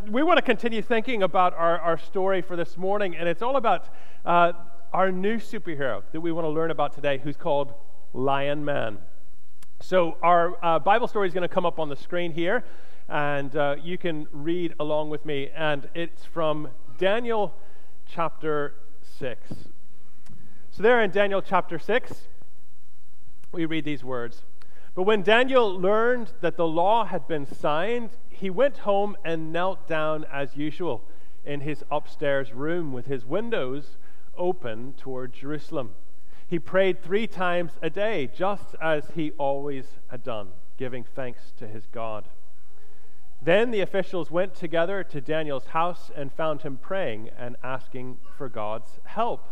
we want to continue thinking about our story for this morning, and it's all about our new superhero that we want to learn about today, who's called Lion Man. So our Bible story is going to come up on the screen here, and you can read along with me, and it's from Daniel chapter 6. So there in Daniel chapter 6, we read these words. But when Daniel learned that the law had been signed, he went home and knelt down as usual in his upstairs room with his windows open toward Jerusalem. He prayed 3 times a day, just as he always had done, giving thanks to his God. Then the officials went together to Daniel's house and found him praying and asking for God's help.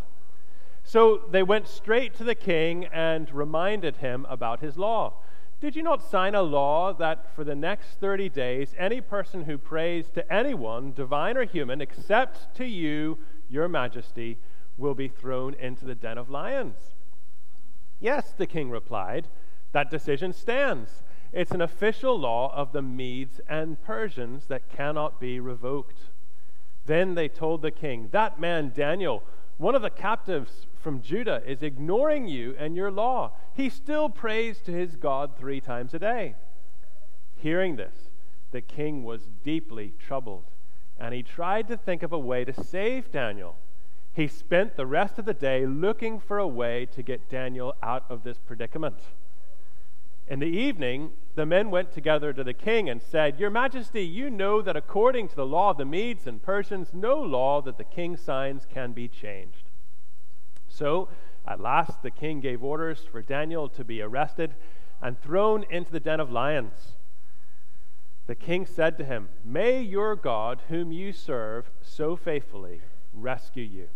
So they went straight to the king and reminded him about his law. Did you not sign a law that for the next 30 days, any person who prays to anyone, divine or human, except to you, your majesty, will be thrown into the den of lions? Yes, the king replied, that decision stands. It's an official law of the Medes and Persians that cannot be revoked. Then they told the king, that man Daniel, one of the captives from Judah, is ignoring you and your law. He still prays to his God 3 times a day. Hearing this, the king was deeply troubled, and he tried to think of a way to save Daniel. He spent the rest of the day looking for a way to get Daniel out of this predicament. In the evening, the men went together to the king and said, Your Majesty, you know that according to the law of the Medes and Persians, no law that the king signs can be changed. So, at last, the king gave orders for Daniel to be arrested and thrown into the den of lions. The king said to him, May your God, whom you serve so faithfully, rescue you.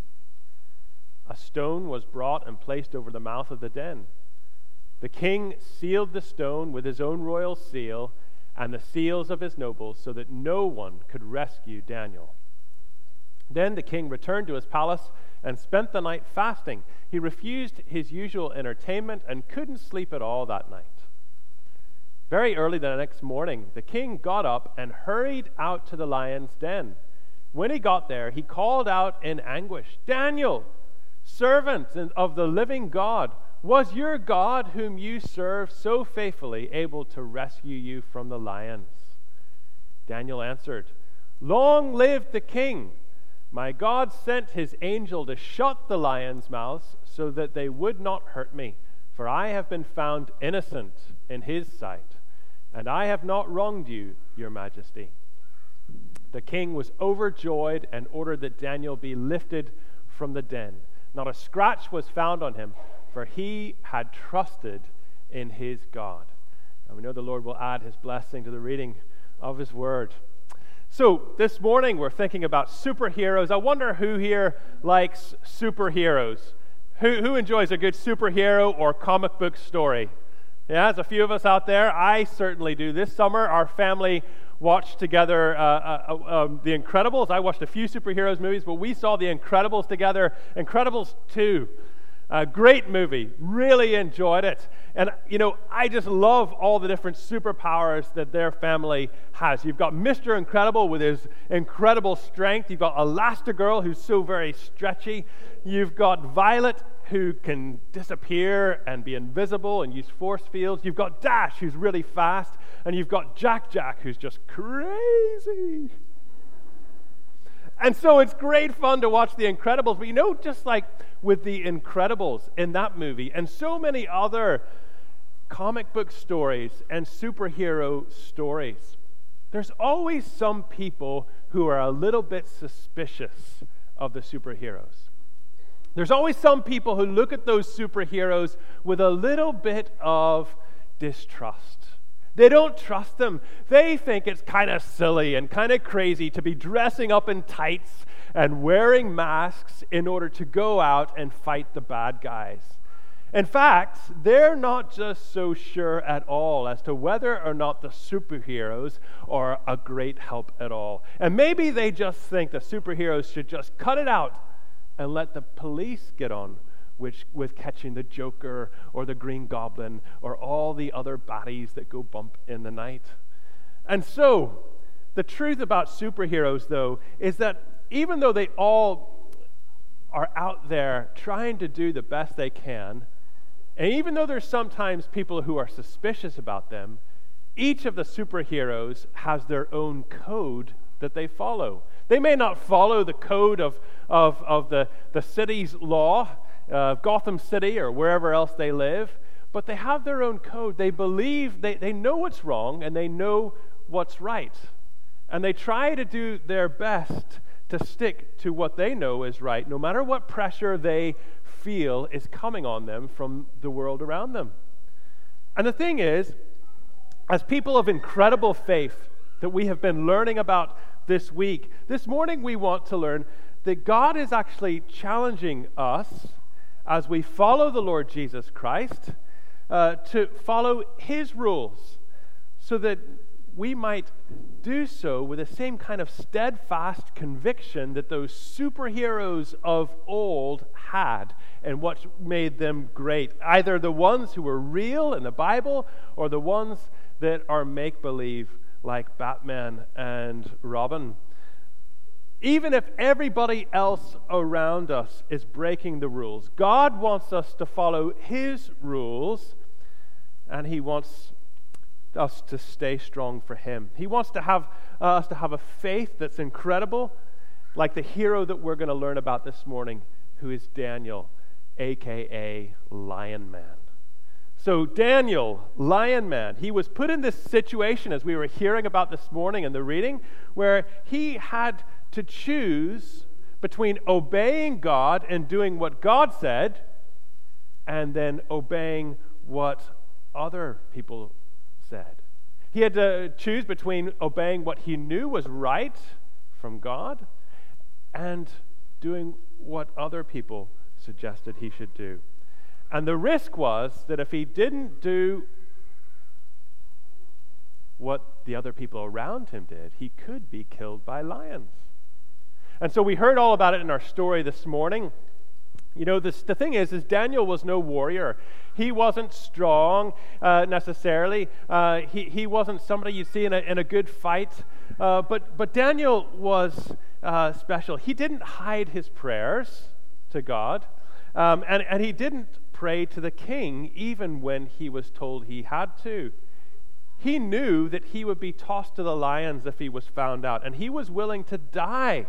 A stone was brought and placed over the mouth of the den. The king sealed the stone with his own royal seal and the seals of his nobles so that no one could rescue Daniel. Then the king returned to his palace and spent the night fasting. He refused his usual entertainment and couldn't sleep at all that night. Very early the next morning, the king got up and hurried out to the lion's den. When he got there, he called out in anguish, Daniel, servant of the living God, was your God whom you serve so faithfully able to rescue you from the lions? Daniel answered, Long live the king! My God sent his angel to shut the lions' mouths so that they would not hurt me, for I have been found innocent in his sight, and I have not wronged you, your majesty. The king was overjoyed and ordered that Daniel be lifted from the den. Not a scratch was found on him, for he had trusted in his God. And we know the Lord will add his blessing to the reading of his word. So this morning we're thinking about superheroes. I wonder who here likes superheroes. Who enjoys a good superhero or comic book story? Yeah, there's a few of us out there. I certainly do. This summer our family watched together The Incredibles. I watched a few superheroes movies, but we saw The Incredibles together. Incredibles 2. A great movie. Really enjoyed it. And, I just love all the different superpowers that their family has. You've got Mr. Incredible with his incredible strength. You've got Elastigirl, who's so very stretchy. You've got Violet, who can disappear and be invisible and use force fields. You've got Dash, who's really fast. And you've got Jack, who's just crazy. And so it's great fun to watch The Incredibles. But just like with The Incredibles in that movie and so many other comic book stories and superhero stories, there's always some people who are a little bit suspicious of the superheroes. There's always some people who look at those superheroes with a little bit of distrust. They don't trust them. They think it's kind of silly and kind of crazy to be dressing up in tights and wearing masks in order to go out and fight the bad guys. In fact, they're not just so sure at all as to whether or not the superheroes are a great help at all. And maybe they just think the superheroes should just cut it out and let the police get on with catching the Joker or the Green Goblin or all the other baddies that go bump in the night. And so The truth about superheroes, though, is that even though they all are out there trying to do the best they can, and even though there's sometimes people who are suspicious about them, each of the superheroes has their own code that they follow. They may not follow the code of the city's law, Gotham City or wherever else they live, but they have their own code. They believe, they know what's wrong and they know what's right. And they try to do their best to stick to what they know is right, no matter what pressure they feel is coming on them from the world around them. And the thing is, as people of incredible faith that we have been learning about this week, this morning we want to learn that God is actually challenging us as we follow the Lord Jesus Christ to follow His rules so that we might do so with the same kind of steadfast conviction that those superheroes of old had and what made them great. Either the ones who were real in the Bible or the ones that are make-believe like Batman and Robin. Even if everybody else around us is breaking the rules, God wants us to follow His rules, and He wants us to stay strong for Him. He wants to have us to have a faith that's incredible, like the hero that we're going to learn about this morning, who is Daniel, aka Lion Man. So Daniel, Lion Man, he was put in this situation, as we were hearing about this morning in the reading, where he had to choose between obeying God and doing what God said, and then obeying what other people said. He had to choose between obeying what he knew was right from God and doing what other people suggested he should do. And the risk was that if he didn't do what the other people around him did, he could be killed by lions. And so we heard all about it in our story this morning. You know, the thing is Daniel was no warrior. He wasn't strong necessarily. He wasn't somebody you'd see in a good fight. But Daniel was special. He didn't hide his prayers to God, and he didn't pray to the king even when he was told he had to. He knew that he would be tossed to the lions if he was found out, and he was willing to die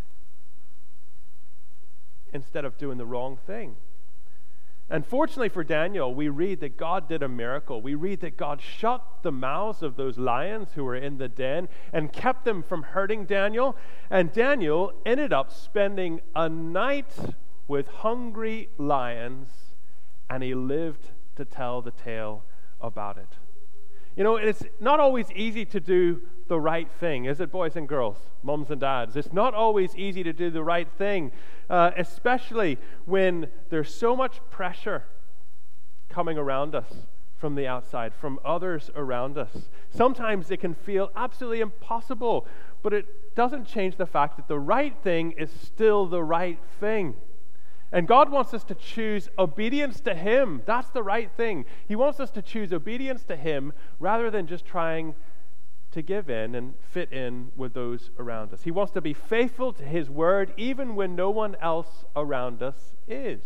instead of doing the wrong thing. And fortunately for Daniel, we read that God did a miracle. We read that God shut the mouths of those lions who were in the den and kept them from hurting Daniel. And Daniel ended up spending a night with hungry lions, and he lived to tell the tale about it. You know, it's not always easy to do the right thing, is it, boys and girls, moms and dads? It's not always easy to do the right thing, especially when there's so much pressure coming around us from the outside, from others around us. Sometimes it can feel absolutely impossible, but it doesn't change the fact that the right thing is still the right thing. And God wants us to choose obedience to Him. That's the right thing. He wants us to choose obedience to Him rather than just trying to give in and fit in with those around us. He wants to be faithful to His word even when no one else around us is.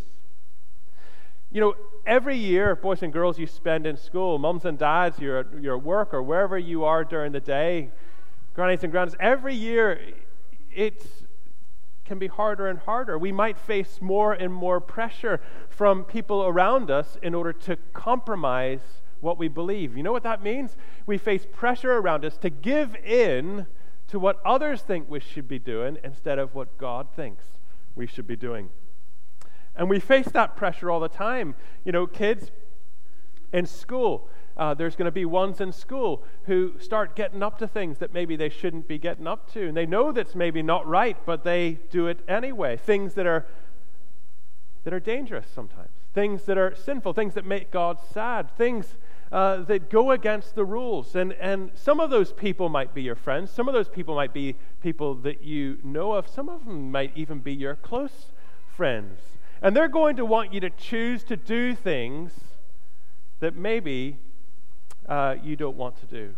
You know, every year, boys and girls, you spend in school, moms and dads, you're at work or wherever you are during the day, grannies and grands, every year it can be harder and harder. We might face more and more pressure from people around us in order to compromise what we believe. You know what that means? We face pressure around us to give in to what others think we should be doing instead of what God thinks we should be doing. And we face that pressure all the time. You know, kids in school, there's going to be ones in school who start getting up to things that maybe they shouldn't be getting up to. And they know that's maybe not right, but they do it anyway. Things that are dangerous sometimes. Things that are sinful. Things that make God sad. Things that go against the rules. And some of those people might be your friends. Some of those people might be people that you know of. Some of them might even be your close friends. And they're going to want you to choose to do things that maybe you don't want to do.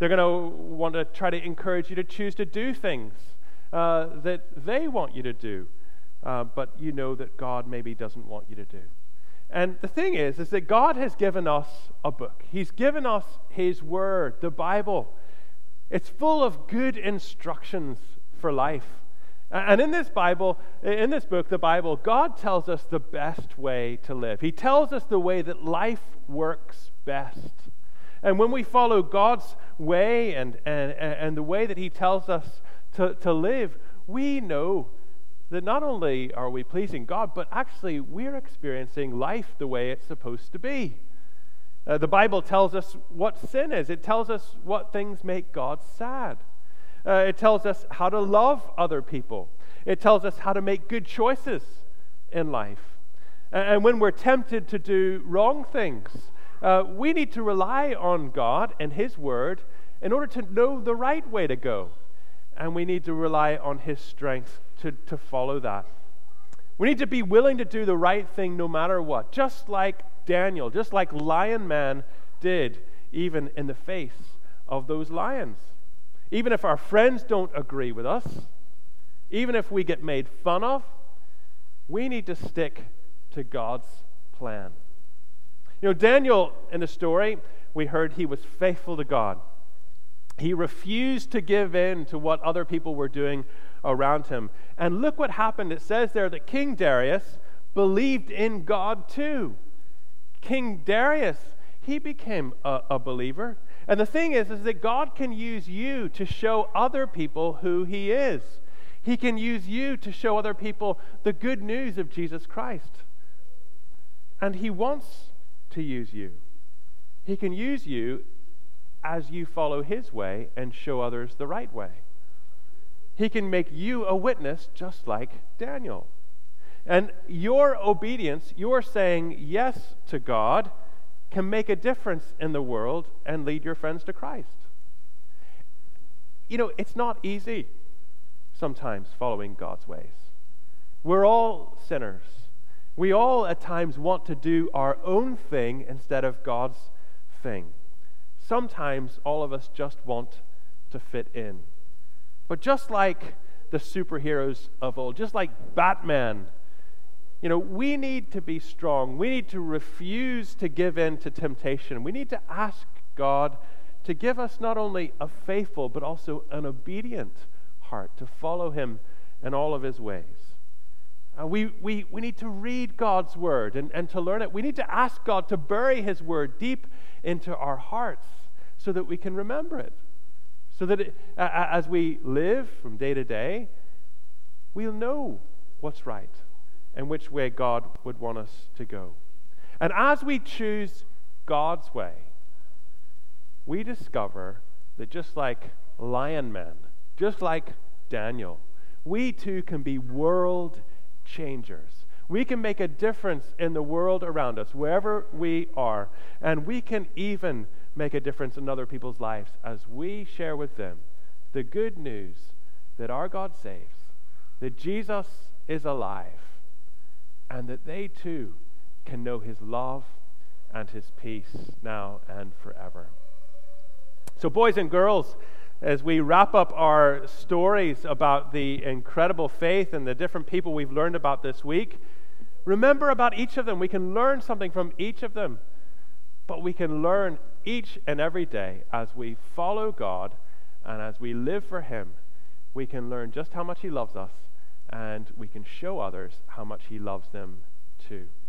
They're going to want to try to encourage you to choose to do things that they want you to do, but you know that God maybe doesn't want you to do. And the thing is that God has given us a book. He's given us His Word, the Bible. It's full of good instructions for life. And in this book, the Bible, God tells us the best way to live. He tells us the way that life works best. And when we follow God's way and the way that He tells us to live, we know that not only are we pleasing God, but actually we're experiencing life the way it's supposed to be. The Bible tells us what sin is. It tells us what things make God sad. It tells us how to love other people. It tells us how to make good choices in life. And when we're tempted to do wrong things, we need to rely on God and His Word in order to know the right way to go. And we need to rely on His strength to follow that. We need to be willing to do the right thing no matter what, just like Daniel, just like Lion Man did, even in the face of those lions. Even if our friends don't agree with us, even if we get made fun of, we need to stick to God's plan. You know, Daniel, in the story, we heard he was faithful to God. He refused to give in to what other people were doing around him. And look what happened. It says there that King Darius believed in God too. King Darius, he became a believer. And the thing is that God can use you to show other people who He is. He can use you to show other people the good news of Jesus Christ. And He wants to use you. He can use you as you follow His way and show others the right way. He can make you a witness just like Daniel. And your obedience, your saying yes to God, can make a difference in the world and lead your friends to Christ. You know, it's not easy sometimes following God's ways. We're all sinners. We all at times want to do our own thing instead of God's thing. Sometimes all of us just want to fit in. But just like the superheroes of old, just like Batman, you know, we need to be strong. We need to refuse to give in to temptation. We need to ask God to give us not only a faithful but also an obedient heart to follow Him in all of His ways. We need to read God's Word and to learn it. We need to ask God to bury His Word deep into our hearts so that we can remember it. So that as we live from day to day, we'll know what's right and which way God would want us to go. And as we choose God's way, we discover that just like Lion Man, just like Daniel, we too can be world changers. We can make a difference in the world around us, wherever we are. And we can even make a difference in other people's lives as we share with them the good news that our God saves, that Jesus is alive, and that they too can know His love and His peace now and forever. So boys and girls, as we wrap up our stories about the incredible faith and the different people we've learned about this week, remember about each of them. We can learn something from each of them, but we can learn each and every day as we follow God and as we live for Him. We can learn just how much He loves us, and we can show others how much He loves them too.